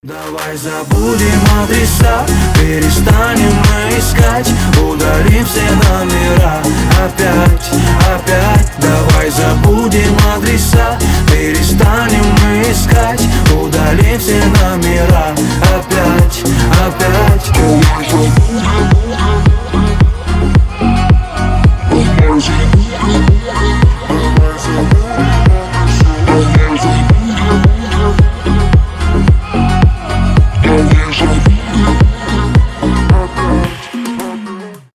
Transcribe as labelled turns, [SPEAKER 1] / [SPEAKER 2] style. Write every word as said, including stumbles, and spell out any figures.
[SPEAKER 1] Давай забудем адреса, перестанем мы искать, удалим все номера. Опять, опять